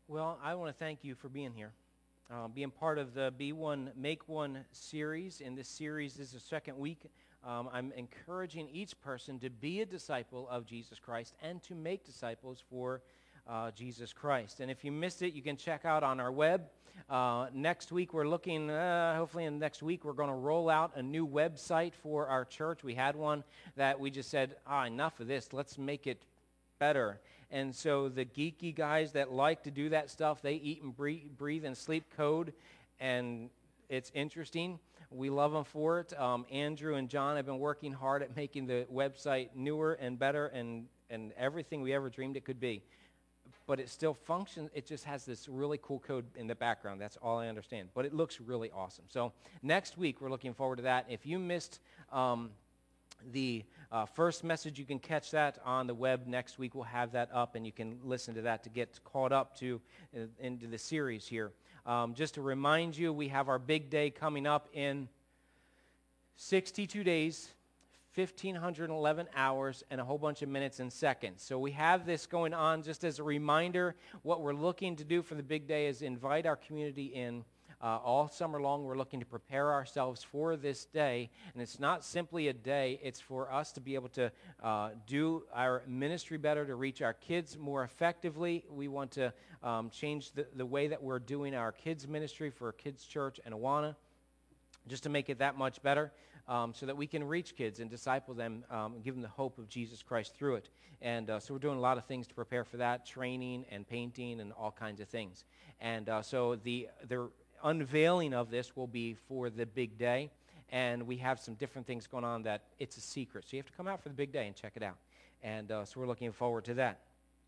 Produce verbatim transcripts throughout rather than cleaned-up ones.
Well, I want to thank you for being here, uh, being part of the Be One, Make One series. And this series is the second week. Um, I'm encouraging each person to be a disciple of Jesus Christ and to make disciples for uh, Jesus Christ. And if you missed it, you can check out on our web. Uh, next week, we're looking, uh, hopefully in the next week, we're going to roll out a new website for our church. We had one that we just said, ah, enough of this. Let's make it better. And so the geeky guys that like to do that stuff, they eat and breathe, breathe and sleep code, and it's interesting. We love them for it. Um, Andrew and John have been working hard at making the website newer and better and, and everything we ever dreamed it could be. But it still functions. It just has this really cool code in the background. That's all I understand. But it looks really awesome. So next week, we're looking forward to that. If you missed um, the uh, first message, you can catch that on the web. Next week, we'll have that up, and you can listen to that to get caught up to uh, into the series here. Um, just to remind you, we have our big day coming up in sixty-two days, one thousand five hundred eleven hours, and a whole bunch of minutes and seconds. So we have this going on just as a reminder. What we're looking to do for the big day is invite our community in. Uh, all summer long, we're looking to prepare ourselves for this day. And it's not simply a day. It's for us to be able to uh, do our ministry better, to reach our kids more effectively. We want to um, change the, the way that we're doing our kids' ministry for Kids Church and Awana, just to make it that much better, um, so that we can reach kids and disciple them, um, and give them the hope of Jesus Christ through it. And uh, so we're doing a lot of things to prepare for that, training and painting and all kinds of things. And uh, so the the unveiling of this will be for the big day, and we have some different things going on that it's a secret. So you have to come out for the big day and check it out. And uh, so we're looking forward to that.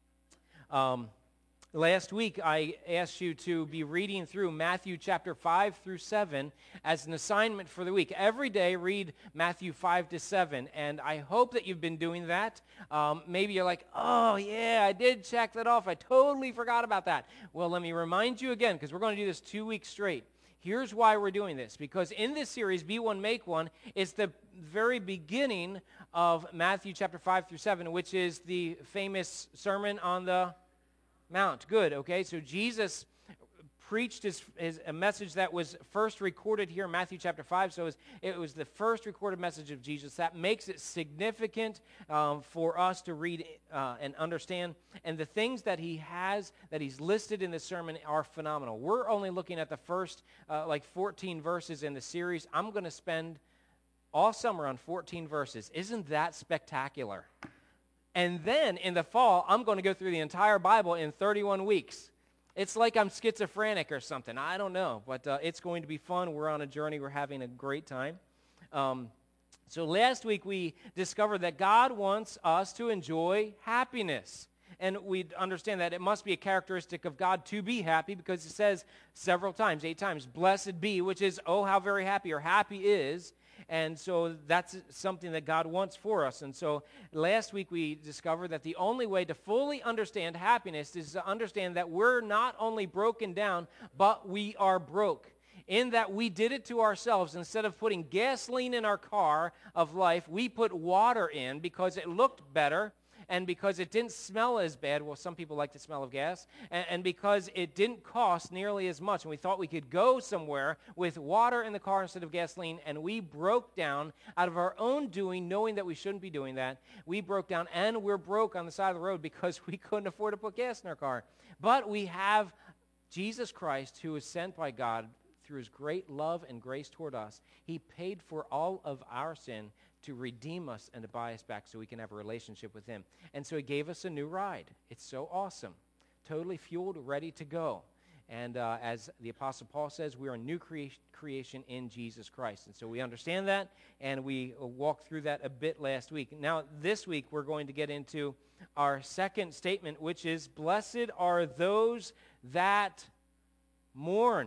Um, Last week, I asked you to be reading through Matthew chapter five through seven as an assignment for the week. Every day, read Matthew five to seven, and I hope that you've been doing that. Um, maybe you're like, oh, yeah, I did check that off. I totally forgot about that. Well, let me remind you again, because we're going to do this two weeks straight. Here's why we're doing this, because in this series, Be One, Make One, is the very beginning of Matthew chapter five through seven, which is the famous Sermon on the Mount. Good, okay? So Jesus preached his, his a message that was first recorded here in Matthew chapter five. So it was, it was the first recorded message of Jesus. That makes it significant um, for us to read uh, and understand. And the things that he has, that he's listed in the sermon are phenomenal. We're only looking at the first uh, like fourteen verses in the series. I'm going to spend all summer on fourteen verses. Isn't that spectacular? And then in the fall, I'm going to go through the entire Bible in thirty-one weeks. It's like I'm schizophrenic or something. I don't know, but uh, it's going to be fun. We're on a journey. We're having a great time. Um, so last week we discovered that God wants us to enjoy happiness. And we understand that it must be a characteristic of God to be happy, because it says several times, eight times, blessed be, which is, oh, how very happy, or happy is. And so that's something that God wants for us. And so last week we discovered that the only way to fully understand happiness is to understand that we're not only broken down, but we are broke. In that we did it to ourselves. Instead of putting gasoline in our car of life, we put water in because it looked better, and because it didn't smell as bad. Well, some people like the smell of gas. And, and because it didn't cost nearly as much. And we thought we could go somewhere with water in the car instead of gasoline. And we broke down out of our own doing, knowing that we shouldn't be doing that. We broke down, and we're broke on the side of the road because we couldn't afford to put gas in our car. But we have Jesus Christ, who was sent by God through his great love and grace toward us. He paid for all of our sin to redeem us and to buy us back so we can have a relationship with him. And so he gave us a new ride. It's so awesome. Totally fueled, ready to go. And uh, as the Apostle Paul says, we are a new crea- creation in Jesus Christ. And so we understand that, and we uh, walked through that a bit last week. Now, this week, we're going to get into our second statement, which is, blessed are those that mourn.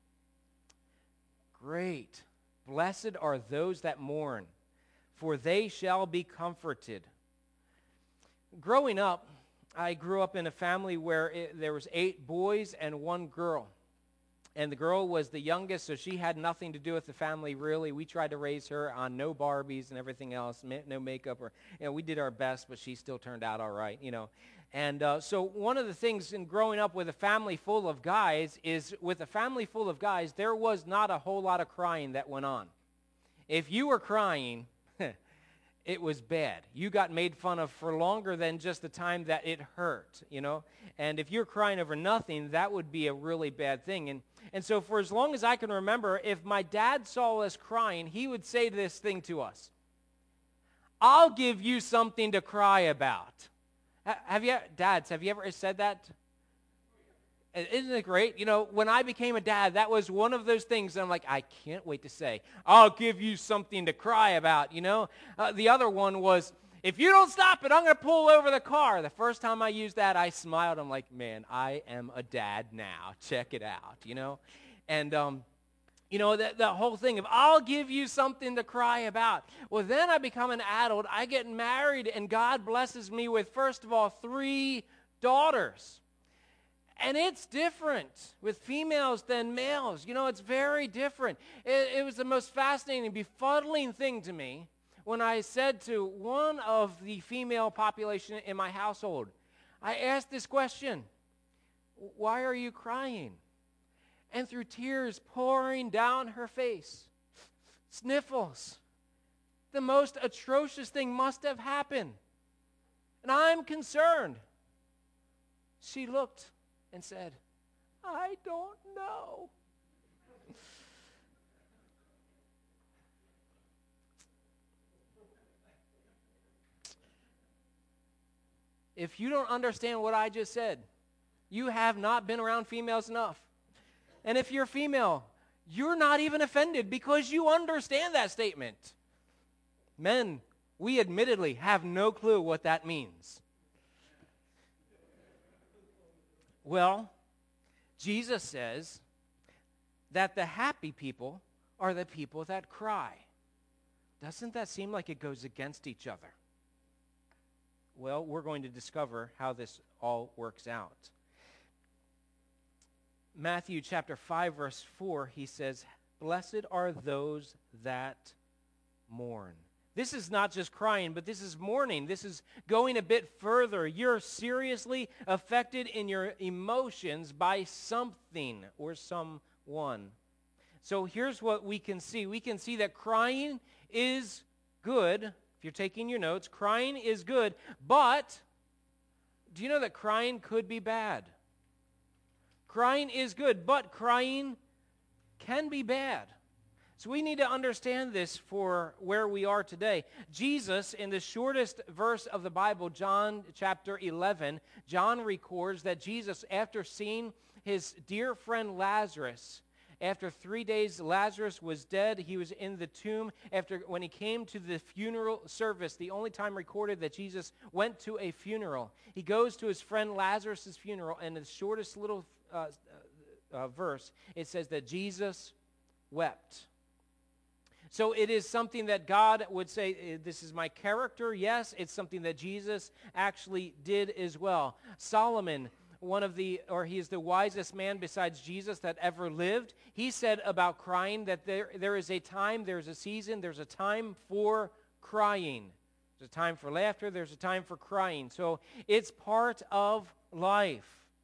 Great. Blessed are those that mourn, for they shall be comforted. Growing up, I grew up in a family where it, there was eight boys and one girl. And the girl was the youngest, so she had nothing to do with the family, really. We tried to raise her on no Barbies and everything else, no makeup. Or, you know, we did our best, but she still turned out all right, you know. And uh, so one of the things in growing up with a family full of guys is with a family full of guys, there was not a whole lot of crying that went on. If you were crying, it was bad. You got made fun of for longer than just the time that it hurt, you know. And if you're crying over nothing, that would be a really bad thing. And and so for as long as I can remember, if my dad saw us crying, he would say this thing to us: "I'll give you something to cry about." Have you, dads, have you ever said that? Isn't it great? You know, when I became a dad, that was one of those things that I'm like, I can't wait to say, "I'll give you something to cry about," you know? Uh, the other one was, "If you don't stop it, I'm going to pull over the car." The first time I used that, I smiled. I'm like, man, I am a dad now. Check it out, you know? And, um, you know, the, the whole thing of, "I'll give you something to cry about." Well, then I become an adult. I get married, and God blesses me with, first of all, three daughters. And it's different with females than males. You know, it's very different. It, it was the most fascinating, befuddling thing to me when I said to one of the female population in my household, I asked this question: "Why are you crying?" And through tears pouring down her face, sniffles, the most atrocious thing must have happened. And I'm concerned. She looked and said, "I don't know." If you don't understand what I just said, you have not been around females enough. And if you're female, you're not even offended because you understand that statement. Men, we admittedly have no clue what that means. Well, Jesus says that the happy people are the people that cry. Doesn't that seem like it goes against each other? Well, we're going to discover how this all works out. Matthew chapter five, verse four, he says, "Blessed are those that mourn." This is not just crying, but this is mourning. This is going a bit further. You're seriously affected in your emotions by something or someone. So here's what we can see. We can see that crying is good. If you're taking your notes, crying is good, but do you know that crying could be bad? Crying is good, but crying can be bad. So we need to understand this for where we are today. Jesus, in the shortest verse of the Bible, John chapter eleven, John records that Jesus, after seeing his dear friend Lazarus, after three days Lazarus was dead, he was in the tomb. After when he came to the funeral service, the only time recorded that Jesus went to a funeral, he goes to his friend Lazarus' funeral, and in the shortest little uh, uh, verse, it says that Jesus wept. So it is something that God would say, this is my character. Yes, it's something that Jesus actually did as well. Solomon, one of the, or he is the wisest man besides Jesus that ever lived. He said about crying that there, there is a time, there's a season, there's a time for crying. There's a time for laughter, there's a time for crying. So it's part of life.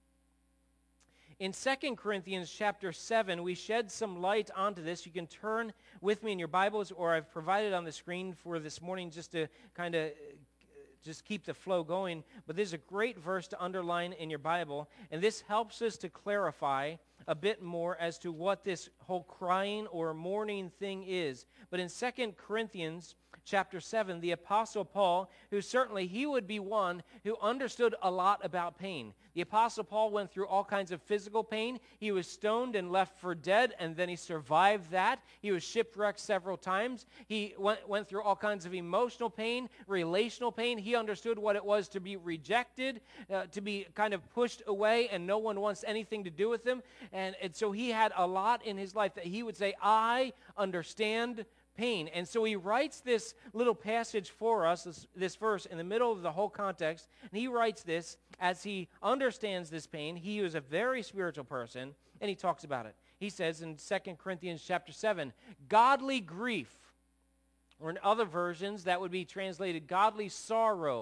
In Second Corinthians chapter seven, we shed some light onto this. You can turn with me in your Bibles, or I've provided on the screen for this morning just to kind of just keep the flow going. But this is a great verse to underline in your Bible, and this helps us to clarify a bit more as to what this whole crying or mourning thing is. But in Second Corinthians chapter seven, the Apostle Paul, who certainly he would be one who understood a lot about pain. The Apostle Paul went through all kinds of physical pain. He was stoned and left for dead, and then he survived that. He was shipwrecked several times. He went, went through all kinds of emotional pain, relational pain. He understood what it was to be rejected, uh, to be kind of pushed away, and no one wants anything to do with him. And, and so he had a lot in his life that he would say, I understand pain. And so he writes this little passage for us, this, this verse, in the middle of the whole context, and he writes this as he understands this pain. He was a very spiritual person, and he talks about it. He says in Second Corinthians chapter seven, godly grief, or in other versions that would be translated godly sorrow,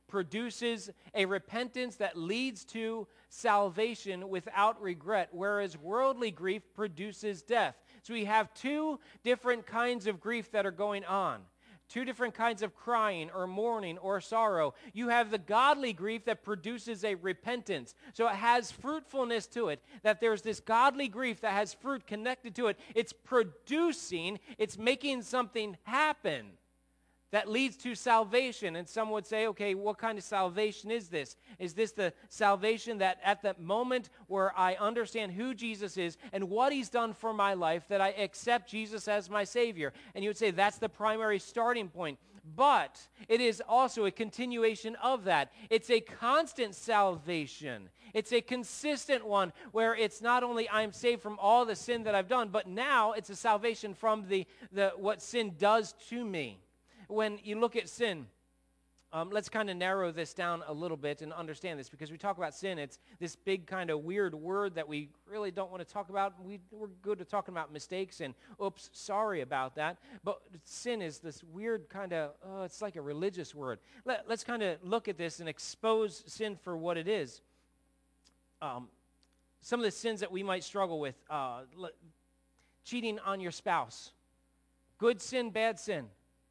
produces a repentance that leads to salvation without regret, whereas worldly grief produces death. So we have two different kinds of grief that are going on. Two different kinds of crying or mourning or sorrow. You have the godly grief that produces a repentance. So it has fruitfulness to it, that there's this godly grief that has fruit connected to it. It's producing, it's making something happen that leads to salvation. And some would say, okay, what kind of salvation is this? Is this the salvation that at the moment where I understand who Jesus is and what he's done for my life, that I accept Jesus as my Savior? And you would say that's the primary starting point. But it is also a continuation of that. It's a constant salvation. It's a consistent one where it's not only I'm saved from all the sin that I've done, but now it's a salvation from the, the what sin does to me. When you look at sin, um, let's kind of narrow this down a little bit and understand this, because we talk about sin, it's this big kind of weird word that we really don't want to talk about. We, we're good at talking about mistakes and, oops, sorry about that. But sin is this weird kind of, uh, it's like a religious word. Let, let's kind of look at this and expose sin for what it is. Um, some of the sins that we might struggle with, uh, le- cheating on your spouse. Good sin, bad sin.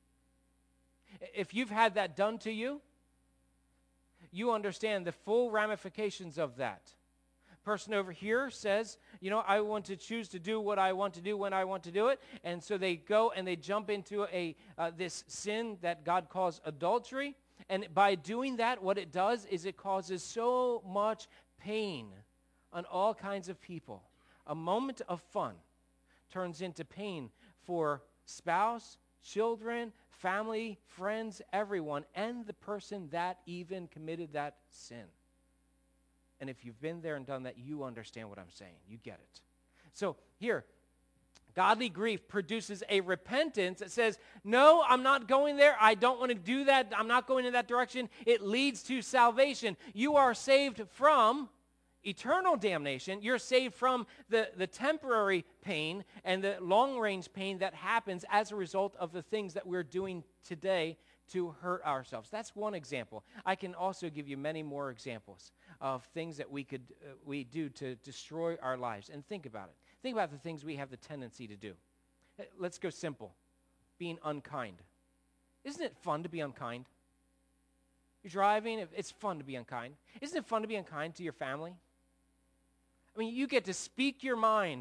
If you've had that done to you, you understand the full ramifications of that. Person over here says, you know, I want to choose to do what I want to do when I want to do it. And so they go and they jump into a uh, this sin that God calls adultery. And by doing that, what it does is it causes so much pain on all kinds of people. A moment of fun turns into pain for spouse, children, family, friends, everyone, and the person that even committed that sin. And if you've been there and done that, you understand what I'm saying. You get it. So here, godly grief produces a repentance that says, no, I'm not going there. I don't want to do that. I'm not going in that direction. It leads to salvation. You are saved from eternal damnation. You're saved from the, the temporary pain and the long-range pain that happens as a result of the things that we're doing today to hurt ourselves. That's one example. I can also give you many more examples of things that we could uh, we do to destroy our lives. And think about it. Think about the things we have the tendency to do. Let's go simple. Being unkind. Isn't it fun to be unkind? You're driving, it's fun to be unkind. Isn't it fun to be unkind to your family? I mean, you get to speak your mind.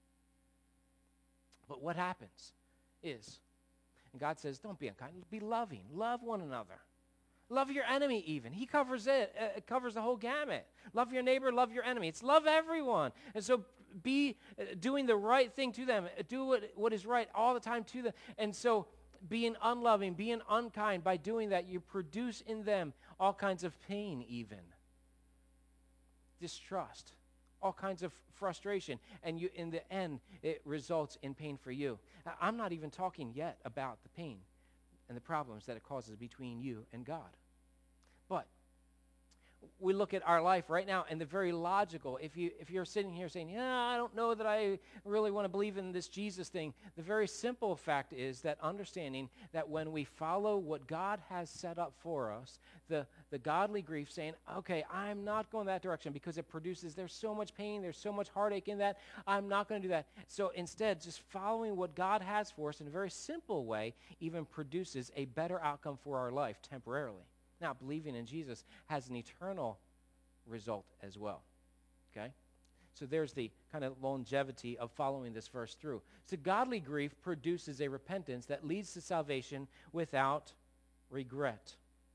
But what happens is, and God says, don't be unkind, be loving. Love one another. Love your enemy even. He covers it. Uh, it covers the whole gamut. Love your neighbor, love your enemy. It's love everyone. And so be uh, doing the right thing to them. Do what, what is right all the time to them. And so being unloving, being unkind, by doing that, you produce in them all kinds of pain even. Distrust. All kinds of frustration, and you, in the end, it results in pain for you. Now, I'm not even talking yet about the pain and the problems that it causes between you and God. But we look at our life right now, and the very logical, if, you, if you're sitting here saying, yeah, I don't know that I really want to believe in this Jesus thing, the very simple fact is that understanding that when we follow what God has set up for us, the, the godly grief saying, okay, I'm not going that direction because it produces, there's so much pain, there's so much heartache in that, I'm not going to do that. So instead, just following what God has for us in a very simple way even produces a better outcome for our life temporarily. Now, believing in Jesus has an eternal result as well, okay? So there's the kind of longevity of following this verse through. So godly grief produces a repentance that leads to salvation without regret.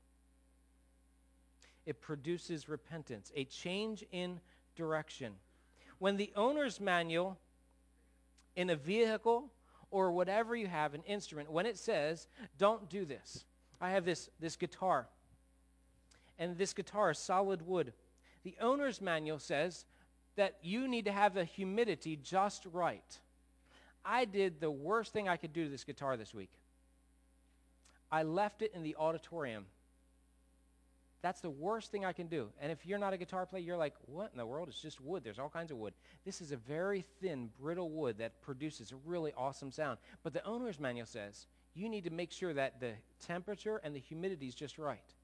It produces repentance, a change in direction. When the owner's manual in a vehicle or whatever you have, an instrument, when it says, don't do this. I have this, this guitar. And this guitar is solid wood. The owner's manual says that you need to have the humidity just right. I did the worst thing I could do to this guitar this week. I left it in the auditorium. That's the worst thing I can do. And if you're not a guitar player, you're like, what in the world? It's just wood. There's all kinds of wood. This is a very thin, brittle wood that produces a really awesome sound. But the owner's manual says you need to make sure that the temperature and the humidity is just right.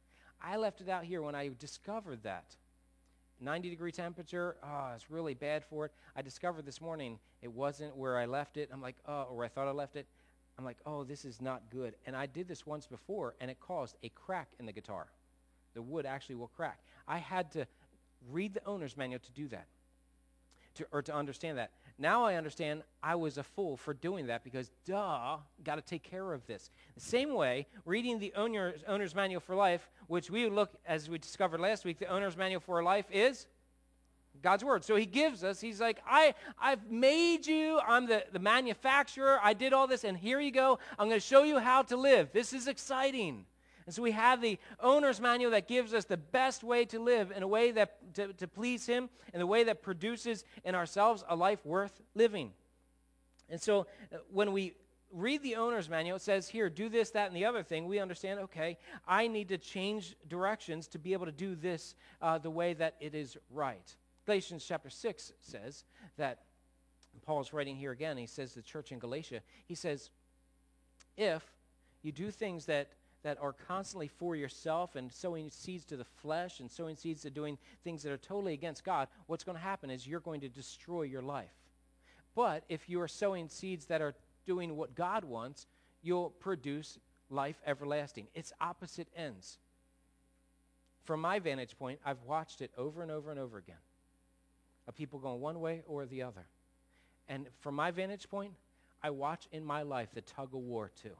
I left it out here when I discovered that. ninety degree temperature, oh, it's really bad for it. I discovered this morning it wasn't where I left it. I'm like, oh, or I thought I left it. I'm like, oh, this is not good. And I did this once before, and it caused a crack in the guitar. The wood actually will crack. I had to read the owner's manual to do that, to, or to understand that. Now I understand I was a fool for doing that because, duh, got to take care of this. The same way, reading the owner's, owner's manual for life, which we look, as we discovered last week, the owner's manual for life is God's word. So he gives us, he's like, I, I've made you, I'm the, the manufacturer, I did all this, and here you go. I'm going to show you how to live. This is exciting. And so we have the owner's manual that gives us the best way to live in a way that to, to please him, in a way that produces in ourselves a life worth living. And so uh, when we read the owner's manual, it says here, do this, that, and the other thing. We understand, okay, I need to change directions to be able to do this uh, the way that it is right. Galatians chapter six says that, Paul's writing here again, he says to the church in Galatia, he says, if you do things that that are constantly for yourself and sowing seeds to the flesh and sowing seeds to doing things that are totally against God, what's going to happen is you're going to destroy your life. But if you are sowing seeds that are doing what God wants, you'll produce life everlasting. It's opposite ends. From my vantage point, I've watched it over and over and over again, of people going one way or the other. And from my vantage point, I watch in my life the tug of war too.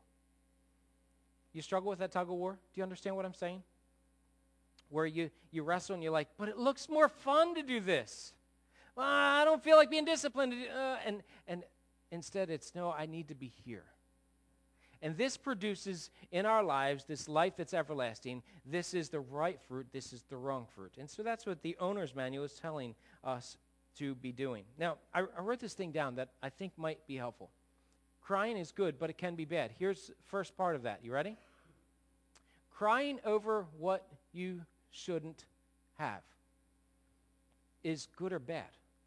You struggle with that tug of war? Do you understand what I'm saying? Where you, you wrestle and you're like, but it looks more fun to do this. Well, I don't feel like being disciplined. Uh, and, and instead it's, no, I need to be here. And this produces in our lives this life that's everlasting. This is the right fruit. This is the wrong fruit. And so that's what the owner's manual is telling us to be doing. Now, I, I wrote this thing down that I think might be helpful. Crying is good, but it can be bad. Here's the first part of that. You ready? Crying over what you shouldn't have is good or bad?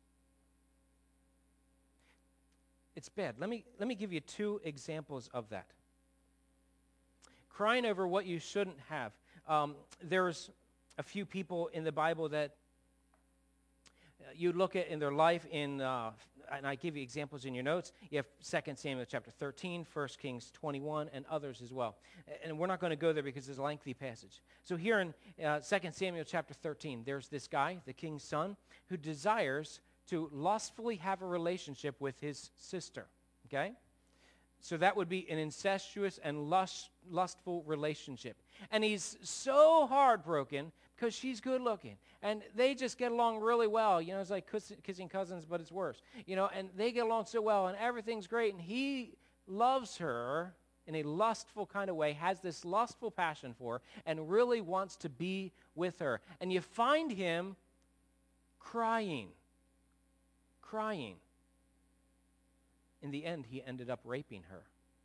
It's bad. Let me, let me give you two examples of that. Crying over what you shouldn't have. Um, there's a few people in the Bible that uh, you look at in their life in... Uh, and I give you examples in your notes. You have Second Samuel chapter thirteen, First Kings twenty-one, and others as well. And we're not going to go there because it's a lengthy passage. So here in uh, Second Samuel chapter thirteen, there's this guy, the king's son, who desires to lustfully have a relationship with his sister. Okay? So that would be an incestuous and lust, lustful relationship. And he's so heartbroken because she's good looking. And they just get along really well. You know, it's like kissing cousins, but it's worse. You know, and they get along so well, and everything's great. And he loves her in a lustful kind of way, has this lustful passion for her, and really wants to be with her. And you find him crying, crying. In the end, he ended up raping her.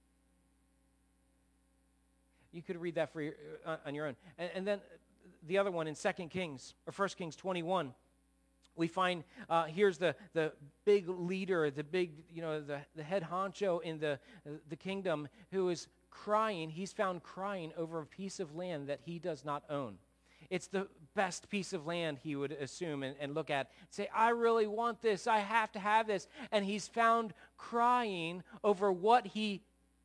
You could read that for your, uh, on your own. And, and then the other one in Second Kings, or First Kings twenty-one, we find uh, here's the, the big leader, the big, you know, the, the head honcho in the, the kingdom who is crying. He's found crying over a piece of land that he does not own. It's the best piece of land, he would assume, and, and look at. Say, I really want this. I have to have this. And he's found crying over what he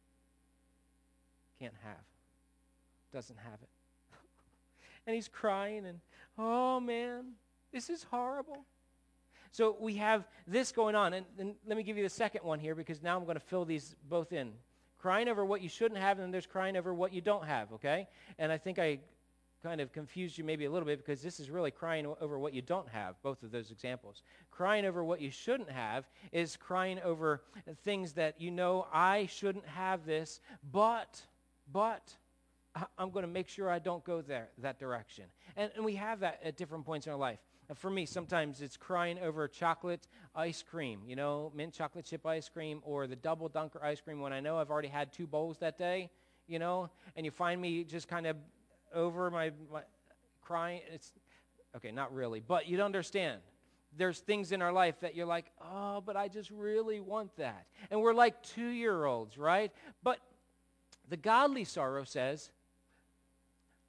can't have. Doesn't have it. And he's crying and, oh, man, this is horrible. So we have this going on. And, and let me give you the second one here because now I'm going to fill these both in. Crying over what you shouldn't have, and then there's crying over what you don't have, okay? And I think I kind of confused you maybe a little bit because this is really crying over what you don't have, both of those examples. Crying over what you shouldn't have is crying over things that you know, I shouldn't have this, but, but, I'm going to make sure I don't go there, that direction. And, and we have that at different points in our life. And for me, sometimes it's crying over chocolate ice cream, you know, mint chocolate chip ice cream or the double dunker ice cream when I know I've already had two bowls that day, you know, and you find me just kind of over my, my crying. It's, okay, not really, but you'd understand. There's things in our life that you're like, oh, but I just really want that. And we're like two-year-olds, right? But the godly sorrow says,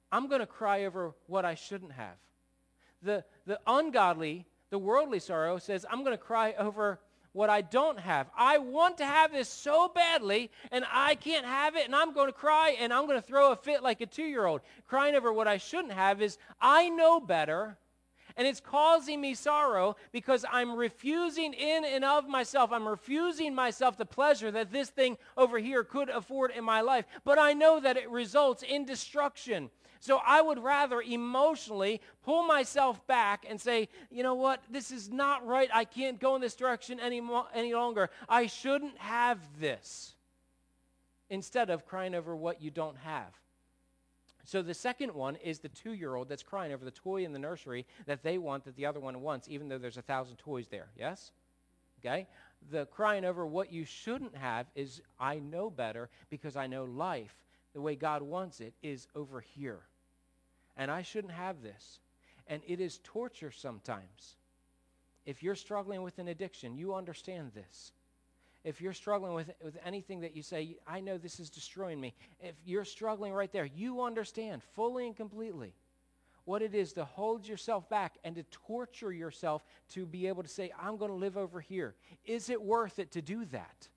I'm going to cry over what I shouldn't have. The, the ungodly, the worldly sorrow says, I'm going to cry over what I don't have. I want to have this so badly, and I can't have it, and I'm going to cry, and I'm going to throw a fit like a two-year-old. Crying over what I shouldn't have is, I know better, and it's causing me sorrow because I'm refusing in and of myself. I'm refusing myself the pleasure that this thing over here could afford in my life. But I know that it results in destruction. So I would rather emotionally pull myself back and say, you know what, this is not right. I can't go in this direction any, mo- any longer. I shouldn't have this. Instead of crying over what you don't have. So the second one is the two-year-old that's crying over the toy in the nursery that they want that the other one wants, even though there's a thousand toys there. Yes? Okay? The crying over what you shouldn't have is, I know better because I know life, the way God wants it, is over here. And I shouldn't have this. And it is torture sometimes. If you're struggling with an addiction, you understand this. If you're struggling with, with anything that you say, I know this is destroying me. If you're struggling right there, you understand fully and completely what it is to hold yourself back and to torture yourself to be able to say, I'm going to live over here. Is it worth it to do that?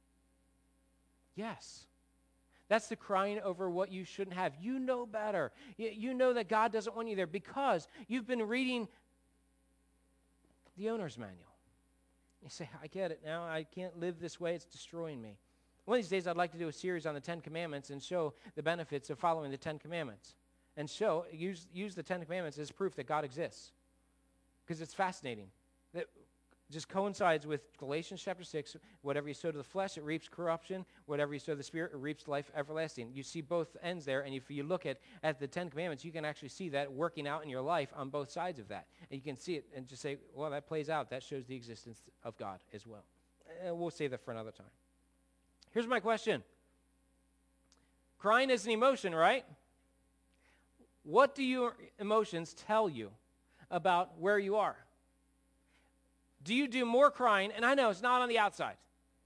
Yes. That's the crying over what you shouldn't have. You know better. You, you know that God doesn't want you there because you've been reading the owner's manual. You say, I get it now. I can't live this way. It's destroying me. One of these days, I'd like to do a series on the Ten Commandments and show the benefits of following the Ten Commandments. And show, use, use the Ten Commandments as proof that God exists. Because it's fascinating. That just coincides with Galatians chapter six. Whatever you sow to the flesh, it reaps corruption. Whatever you sow to the Spirit, it reaps life everlasting. You see both ends there, and if you look at, at the Ten Commandments, you can actually see that working out in your life on both sides of that. And you can see it and just say, well, that plays out. That shows the existence of God as well. And we'll save that for another time. Here's my question. Crying is an emotion, right? What do your emotions tell you about where you are? Do you do more crying? And I know it's not on the outside.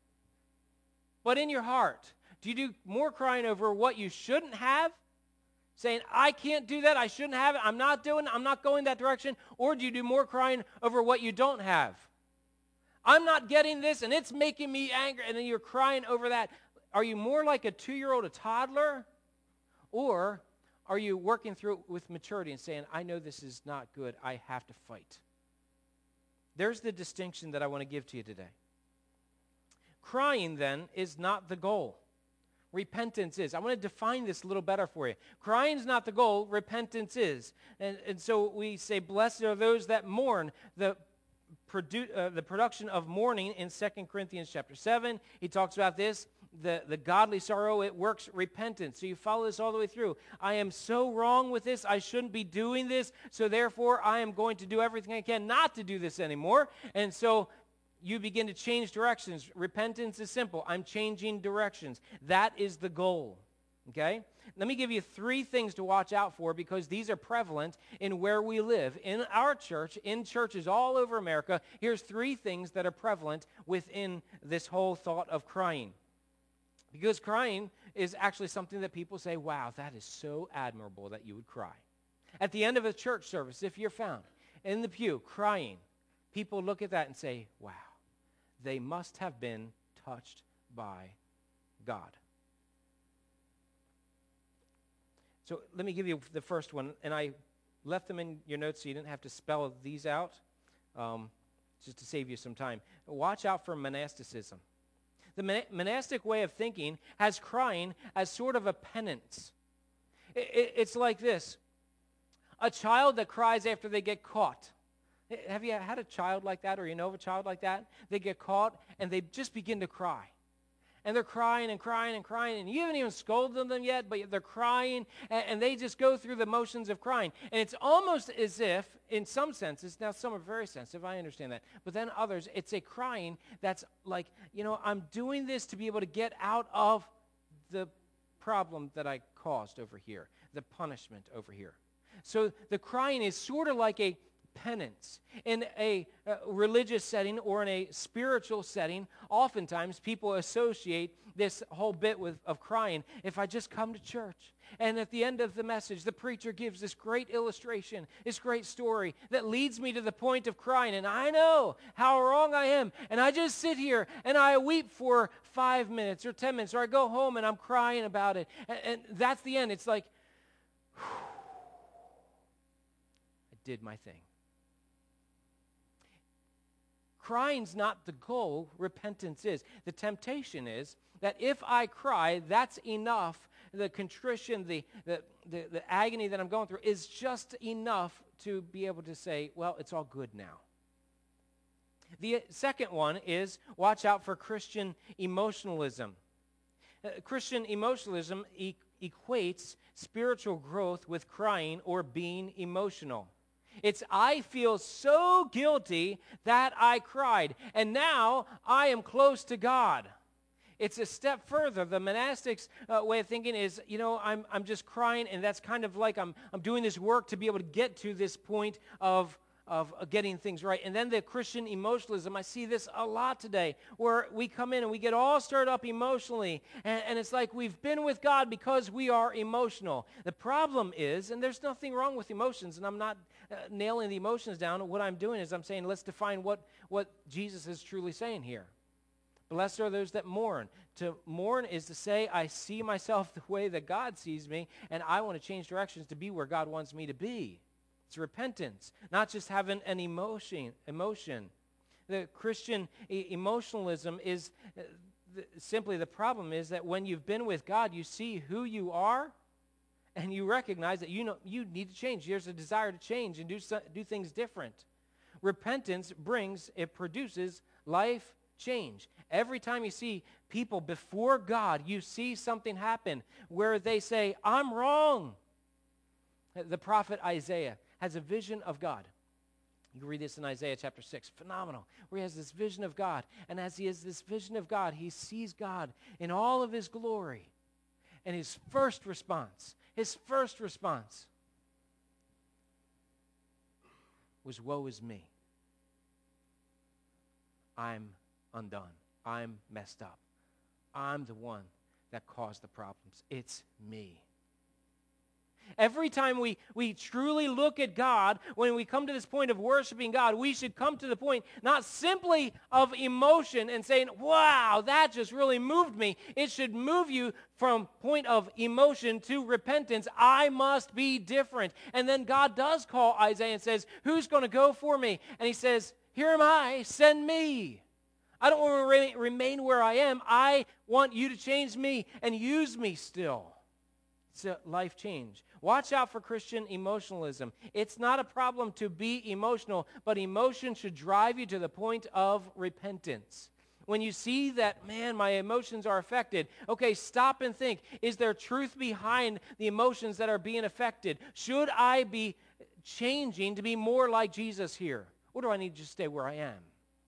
But in your heart, do you do more crying over what you shouldn't have? Saying, I can't do that, I shouldn't have it, I'm not doing it, I'm not going that direction. Or do you do more crying over what you don't have? I'm not getting this, and it's making me angry, and then you're crying over that. Are you more like a two-year-old, a toddler? Or are you working through it with maturity and saying, I know this is not good, I have to fight? There's the distinction that I want to give to you today. Crying, then, is not the goal. Repentance is. I want to define this a little better for you. Crying is not the goal. Repentance is. And, and so we say, blessed are those that mourn. The, produ- uh, the production of mourning in Second Corinthians chapter seven, he talks about this. The, the godly sorrow, it works repentance. So you follow this all the way through. I am so wrong with this. I shouldn't be doing this. So therefore, I am going to do everything I can not to do this anymore. And so you begin to change directions. Repentance is simple. I'm changing directions. That is the goal. Okay? Let me give you three things to watch out for because these are prevalent in where we live. In our church, in churches all over America, here's three things that are prevalent within this whole thought of crying. Because crying is actually something that people say, wow, that is so admirable that you would cry. At the end of a church service, if you're found in the pew crying, people look at that and say, wow, they must have been touched by God. So let me give you the first one, and I left them in your notes so you didn't have to spell these out, um, just to save you some time. Watch out for monasticism. The monastic way of thinking has crying as sort of a penance. It, it, it's like this. A child that cries after they get caught. Have you had a child like that, or you know of a child like that? They get caught, and they just begin to cry. And they're crying and crying and crying, and you haven't even scolded them yet, but they're crying, and, and they just go through the motions of crying. And it's almost as if, in some senses, now some are very sensitive, I understand that, but then others, it's a crying that's like, you know, I'm doing this to be able to get out of the problem that I caused over here, the punishment over here. So the crying is sort of like a penance. In a uh, religious setting or in a spiritual setting, oftentimes people associate this whole bit with of crying. If I just come to church, and at the end of the message, the preacher gives this great illustration, this great story that leads me to the point of crying, and I know how wrong I am, and I just sit here and I weep for five minutes or ten minutes, or I go home and I'm crying about it, and, and that's the end. It's like, whew, I did my thing. Crying's not the goal, repentance is. The temptation is that if I cry, that's enough. The contrition, the, the, the, the agony that I'm going through is just enough to be able to say, well, it's all good now. The second one is watch out for Christian emotionalism. Uh, Christian emotionalism e- equates spiritual growth with crying or being emotional. It's, I feel so guilty that I cried, and now I am close to God. It's a step further. The monastics' uh, way of thinking is, you know, I'm I'm just crying, and that's kind of like I'm I'm doing this work to be able to get to this point of of getting things right. And then the Christian emotionalism, I see this a lot today, where we come in and we get all stirred up emotionally, and, and it's like we've been with God because we are emotional. The problem is, and there's nothing wrong with emotions, and I'm not uh, nailing the emotions down. What I'm doing is I'm saying, let's define what, what Jesus is truly saying here. Blessed are those that mourn. To mourn is to say, I see myself the way that God sees me, and I want to change directions to be where God wants me to be. It's repentance, not just having an emotion. Emotion. The Christian e- emotionalism is uh, the, simply the problem is that when you've been with God, you see who you are, and you recognize that you know you need to change. There's a desire to change and do so, do things different. Repentance brings, it produces life change. Every time you see people before God, you see something happen where they say, I'm wrong. The prophet Isaiah has a vision of God. You can read this in Isaiah chapter six. Phenomenal. Where he has this vision of God. And as he has this vision of God, he sees God in all of his glory. And his first response, his first response was, woe is me. I'm undone. I'm messed up. I'm the one that caused the problems. It's me. Every time we, we truly look at God, when we come to this point of worshiping God, we should come to the point not simply of emotion and saying, wow, that just really moved me. It should move you from point of emotion to repentance. I must be different. And then God does call Isaiah and says, who's going to go for me? And he says, here am I, send me. I don't want to re- remain where I am. I want you to change me and use me still. It's a life change. Watch out for Christian emotionalism. It's not a problem to be emotional, but emotion should drive you to the point of repentance. When you see that, man, my emotions are affected, okay, stop and think. Is there truth behind the emotions that are being affected? Should I be changing to be more like Jesus here? Or do I need to just stay where I am?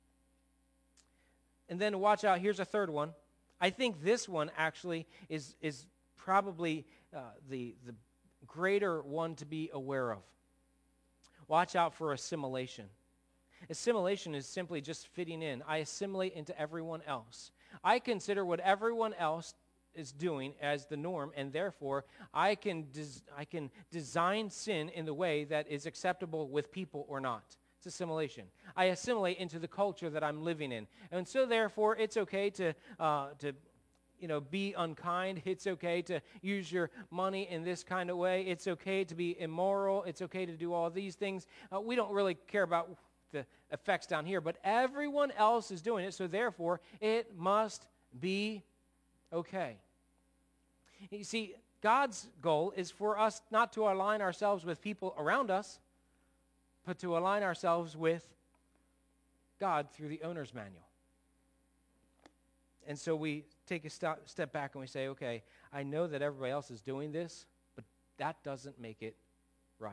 And then watch out, here's a third one. I think this one actually is, is probably uh, the, the greater one to be aware of. Watch out for assimilation. Assimilation is simply just fitting in. I assimilate into everyone else. I consider what everyone else is doing as the norm, and therefore I can des- I can design sin in the way that is acceptable with people or not. It's assimilation. I assimilate into the culture that I'm living in, and so therefore it's okay to uh, to you know be unkind. It's okay to use your money in this kind of way. It's okay to be immoral. It's okay to do all these things. Uh, we don't really care about the effects down here, but everyone else is doing it, so therefore it must be okay. You see, God's goal is for us not to align ourselves with people around us, but to align ourselves with God through the owner's manual. And so we take a step, step back and we say, okay, I know that everybody else is doing this, but that doesn't make it right.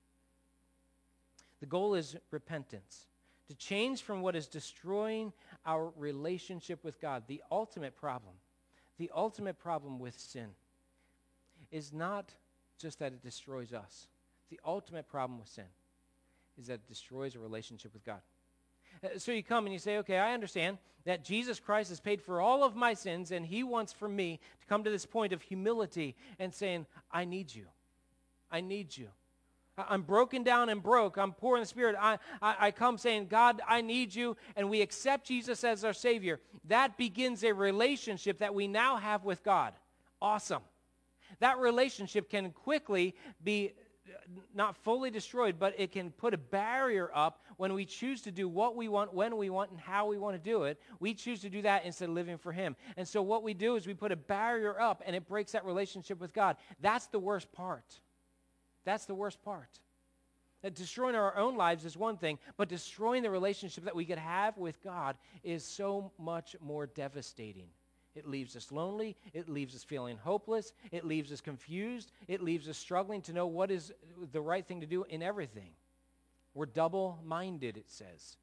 The goal is repentance, to change from what is destroying our relationship with God. The ultimate problem, the ultimate problem with sin is not just that it destroys us. The ultimate problem with sin is that it destroys a relationship with God. Uh, So you come and you say, okay, I understand that Jesus Christ has paid for all of my sins, and he wants for me to come to this point of humility and saying, I need you. I need you. I- I'm broken down and broke. I'm poor in the spirit. I, I, I come saying, God, I need you, and we accept Jesus as our Savior. That begins a relationship that we now have with God. Awesome. That relationship can quickly be not fully destroyed, but it can put a barrier up when we choose to do what we want, when we want, and how we want to do it. We choose to do that instead of living for him. And so what we do is we put a barrier up, and it breaks that relationship with God. That's the worst part. That's the worst part. That destroying our own lives is one thing, but destroying the relationship that we could have with God is so much more devastating. It leaves us lonely. It leaves us feeling hopeless. It leaves us confused. It leaves us struggling to know what is the right thing to do in everything. We're double-minded, it says.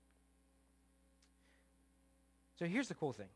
So here's the cool thing.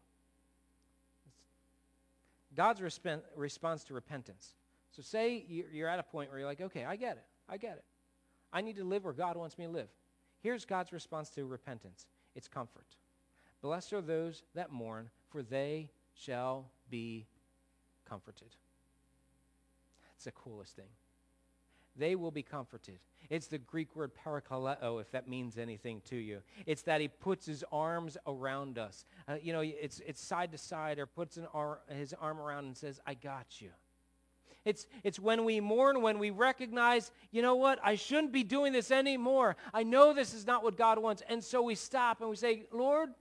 God's resp- response to repentance. So say you're at a point where you're like, okay, I get it. I get it. I need to live where God wants me to live. Here's God's response to repentance. It's comfort. Blessed are those that mourn, for they shall be comforted. That's the coolest thing. They will be comforted. It's the Greek word parakaleo, if that means anything to you. It's that he puts his arms around us. Uh, you know, it's it's side to side, or puts an ar- his arm around and says, I got you. It's, it's when we mourn, when we recognize, you know what, I shouldn't be doing this anymore. I know this is not what God wants. And so we stop and we say, Lord,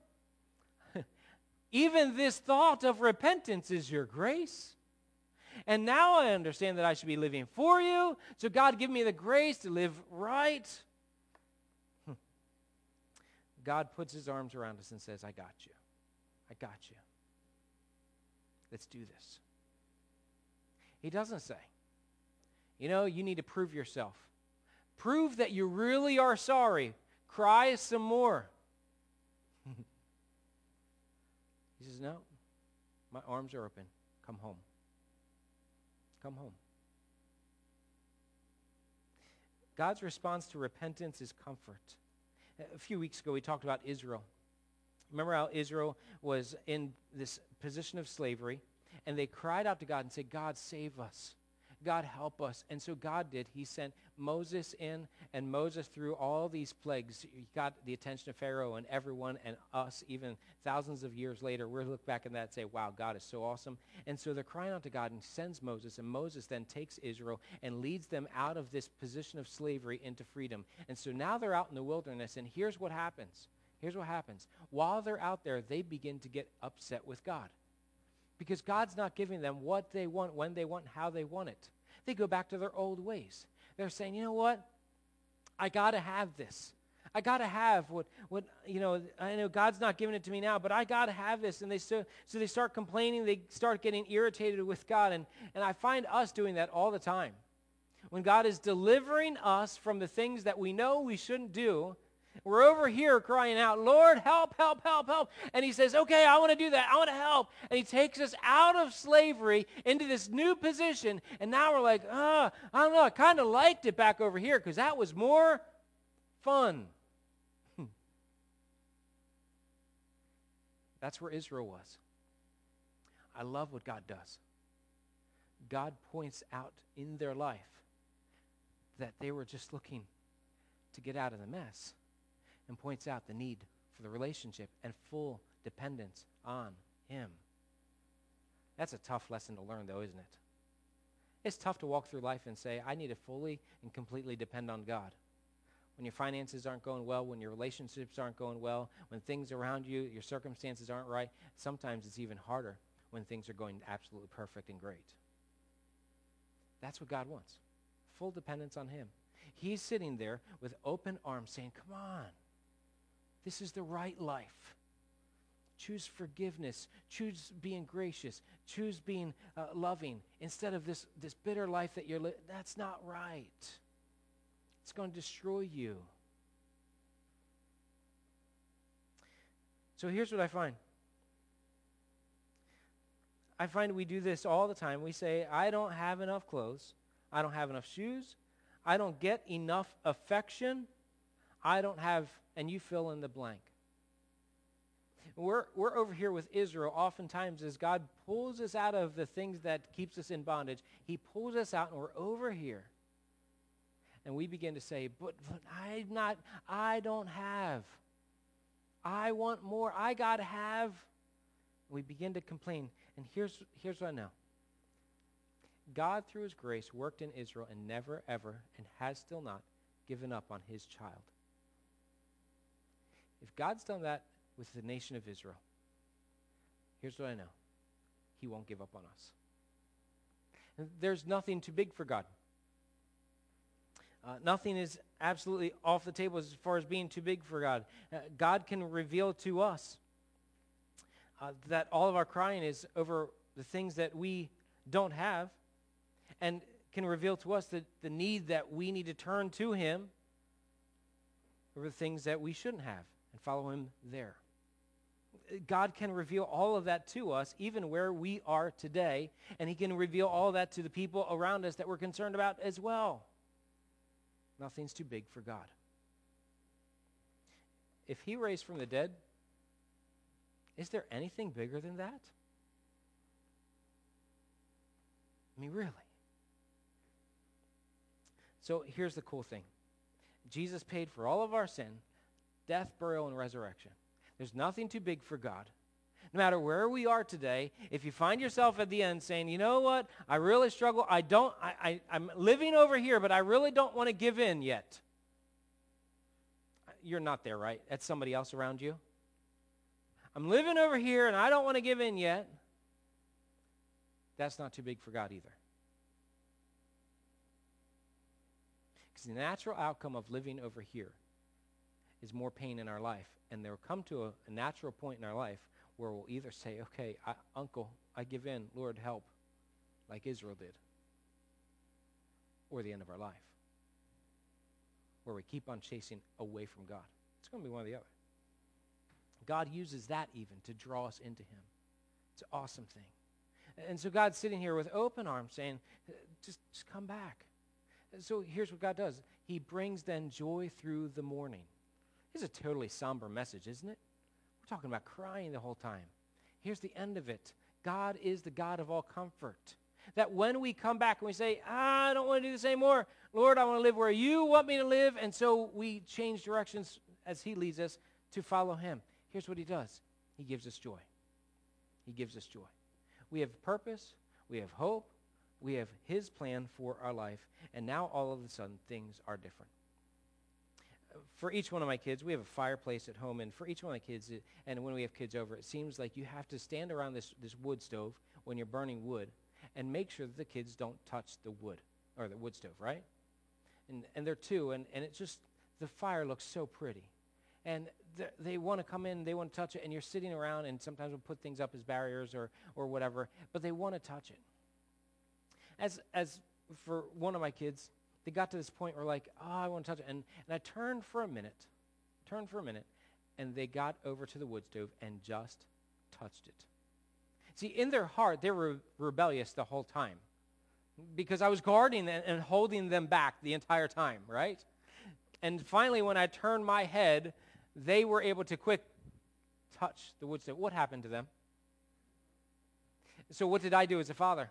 even this thought of repentance is your grace. And now I understand that I should be living for you. So God, give me the grace to live right. God puts his arms around us and says, I got you. I got you. Let's do this. He doesn't say, you know, you need to prove yourself. Prove that you really are sorry. Cry some more. He says, no, my arms are open. Come home. Come home. God's response to repentance is comfort. A few weeks ago, we talked about Israel. Remember how Israel was in this position of slavery, and they cried out to God and said, God, save us. God, help us. And so God did. He sent Moses in, and Moses, through all these plagues, he got the attention of Pharaoh and everyone and us, even thousands of years later. We'll look back at that and say, wow, God is so awesome. And so they're crying out to God, and sends Moses, and Moses then takes Israel and leads them out of this position of slavery into freedom. And so now they're out in the wilderness, and here's what happens. Here's what happens. While they're out there, they begin to get upset with God, because God's not giving them what they want, when they want, how they want it. They go back to their old ways. They're saying, you know what? I got to have this. I got to have what, what, you know, I know God's not giving it to me now, but I got to have this. And they so, so they start complaining. They start getting irritated with God. And, and I find us doing that all the time. When God is delivering us from the things that we know we shouldn't do, we're over here crying out, Lord, help, help, help, help. And he says, okay, I want to do that. I want to help. And he takes us out of slavery into this new position. And now we're like, ah, oh, I don't know. I kind of liked it back over here because that was more fun. That's where Israel was. I love what God does. God points out in their life that they were just looking to get out of the mess, and points out the need for the relationship and full dependence on him. That's a tough lesson to learn, though, isn't it? It's tough to walk through life and say, I need to fully and completely depend on God. When your finances aren't going well, when your relationships aren't going well, when things around you, your circumstances aren't right, sometimes it's even harder when things are going absolutely perfect and great. That's what God wants. Full dependence on him. He's sitting there with open arms saying, come on. This is the right life. Choose forgiveness. Choose being gracious. Choose being uh, loving instead of this, this bitter life that you're living. That's not right. It's going to destroy you. So here's what I find. I find we do this all the time. We say, I don't have enough clothes. I don't have enough shoes. I don't get enough affection. I don't have, and you fill in the blank. We're, we're over here with Israel oftentimes as God pulls us out of the things that keeps us in bondage. He pulls us out and we're over here. And we begin to say, but, but I'm not, I don't have. I want more. I got to have. We begin to complain. And here's, here's what I know. God, through his grace, worked in Israel and never, ever, and has still not, given up on his child. If God's done that with the nation of Israel, here's what I know. He won't give up on us. There's nothing too big for God. Uh, nothing is absolutely off the table as far as being too big for God. Uh, God can reveal to us uh, that all of our crying is over the things that we don't have, and can reveal to us the, the need that we need to turn to him over the things that we shouldn't have and follow him there. God can reveal all of that to us, even where we are today, and he can reveal all that to the people around us that we're concerned about as well. Nothing's too big for God. If he raised from the dead, is there anything bigger than that? I mean, really. So here's the cool thing. Jesus paid for all of our sin, death, burial, and resurrection. There's nothing too big for God. No matter where we are today, if you find yourself at the end saying, you know what, I really struggle, I don't, I, I, I'm living over here, but I really don't want to give in yet. You're not there, right? That's somebody else around you. I'm living over here, and I don't want to give in yet. That's not too big for God either. Because the natural outcome of living over here is more pain in our life. And there will come to a, a natural point in our life where we'll either say, okay, I, uncle, I give in, Lord, help, like Israel did. Or the end of our life, where we keep on chasing away from God. It's going to be one or the other. God uses that even to draw us into him. It's an awesome thing. And so God's sitting here with open arms saying, just, just come back. And so here's what God does. He brings then joy through the morning. It's a totally somber message, isn't it? We're talking about crying the whole time. Here's the end of it. God is the God of all comfort. That when we come back and we say, ah, I don't want to do this anymore. Lord, I want to live where you want me to live. And so we change directions as he leads us to follow him. Here's what he does. He gives us joy. He gives us joy. We have purpose. We have hope. We have his plan for our life. And now all of a sudden things are different. For each one of my kids, we have a fireplace at home, and for each one of the kids, it, and when we have kids over, it seems like you have to stand around this, this wood stove when you're burning wood and make sure that the kids don't touch the wood, or the wood stove, right? And and they're two, and, and it's just, the fire looks so pretty. And th- they want to come in, they want to touch it, and you're sitting around, and sometimes we'll put things up as barriers or, or whatever, but they want to touch it. As as for one of my kids, they got to this point where like, oh, I want to touch it. And, and I turned for a minute, turned for a minute, and they got over to the wood stove and just touched it. See, in their heart, they were rebellious the whole time because I was guarding them and holding them back the entire time, right? And finally, when I turned my head, they were able to quick touch the wood stove. What happened to them? So what did I do as a father?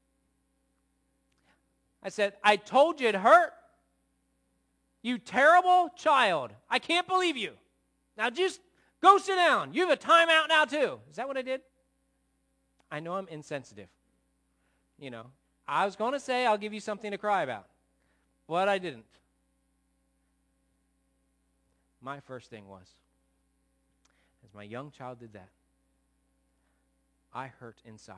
I said, I told you it hurt. You terrible child. I can't believe you. Now just go sit down. You have a timeout now too. Is that what I did? I know I'm insensitive. You know, I was going to say I'll give you something to cry about, but I didn't. My first thing was, as my young child did that, I hurt inside.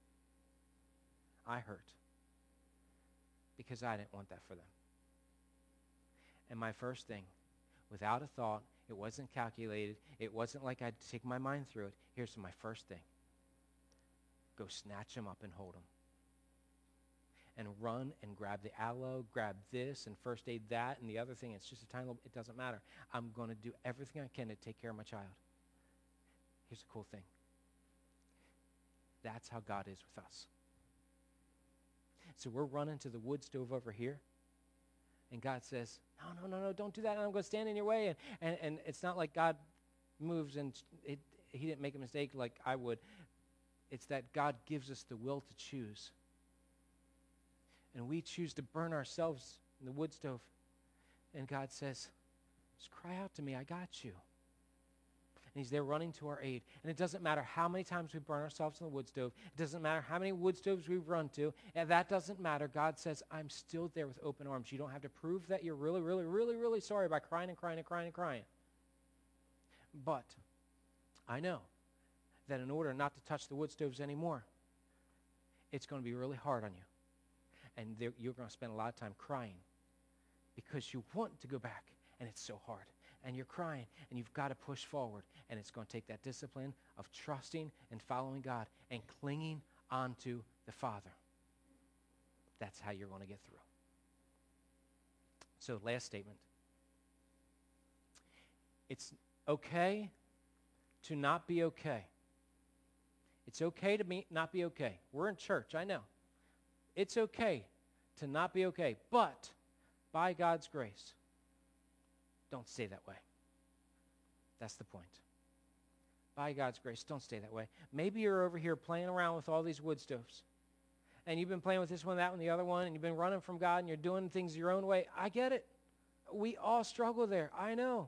I hurt. Because I didn't want that for them. And my first thing, without a thought, it wasn't calculated, it wasn't like I'd take my mind through it. Here's my first thing. Go snatch them up and hold them. And run and grab the aloe, grab this and first aid that and the other thing. It's just a tiny little, it doesn't matter. I'm going to do everything I can to take care of my child. Here's the cool thing. That's how God is with us. So we're running to the wood stove over here, And God says, no, no, no, no, don't do that. I'm going to stand in your way. And, and, and it's not like God moves and it, he didn't make a mistake like I would. It's that God gives us the will to choose. And we choose to burn ourselves in the wood stove. And God says, just cry out to me. I got you. And he's there running to our aid. And it doesn't matter how many times we burn ourselves in the wood stove. It doesn't matter how many wood stoves we've run to. And that doesn't matter. God says, I'm still there with open arms. You don't have to prove that you're really, really, really, really sorry by crying and crying and crying and crying. But I know that in order not to touch the wood stoves anymore, it's going to be really hard on you. And there, you're going to spend a lot of time crying because you want to go back, and it's so hard. And you're crying, and you've got to push forward. And it's going to take that discipline of trusting and following God and clinging onto the Father. That's how you're going to get through. So, last statement. It's okay to not be okay. It's okay to be, not be okay. We're in church, I know. It's okay to not be okay. But, by God's grace, don't stay that way. That's the point. By God's grace, don't stay that way. Maybe you're over here playing around with all these wood stoves. And you've been playing with this one, that one, the other one, and you've been running from God, and you're doing things your own way. I get it. We all struggle there. I know.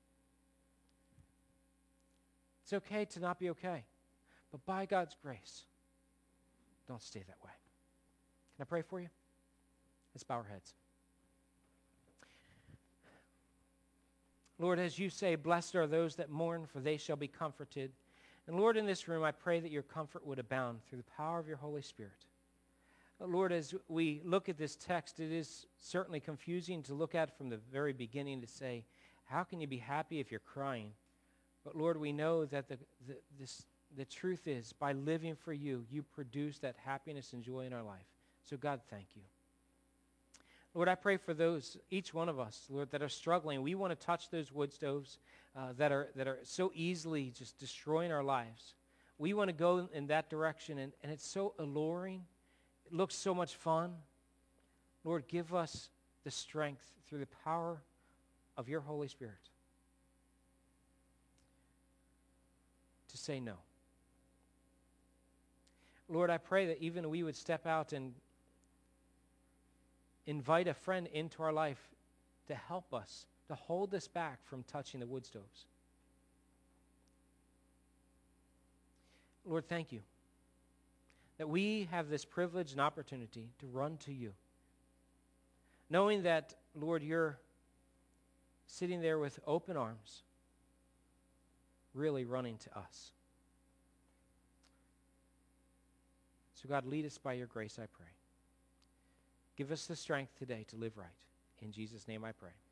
It's okay to not be okay. But by God's grace, don't stay that way. Can I pray for you? Let's bow our heads. Lord, as you say, blessed are those that mourn, for they shall be comforted. And Lord, in this room, I pray that your comfort would abound through the power of your Holy Spirit. Lord, as we look at this text, it is certainly confusing to look at from the very beginning to say, how can you be happy if you're crying? But Lord, we know that the, the, this, the truth is, by living for you, you produce that happiness and joy in our life. So God, thank you. Lord, I pray for those, each one of us, Lord, that are struggling. We want to touch those wood stoves uh, that are that are so easily just destroying our lives. We want to go in that direction, and, and it's so alluring. It looks so much fun. Lord, give us the strength through the power of your Holy Spirit to say no. Lord, I pray that even we would step out and invite a friend into our life to help us, to hold us back from touching the wood stoves. Lord, thank you that we have this privilege and opportunity to run to you, knowing that, Lord, you're sitting there with open arms, really running to us. So God, lead us by your grace, I pray. Give us the strength today to live right. In Jesus' name I pray.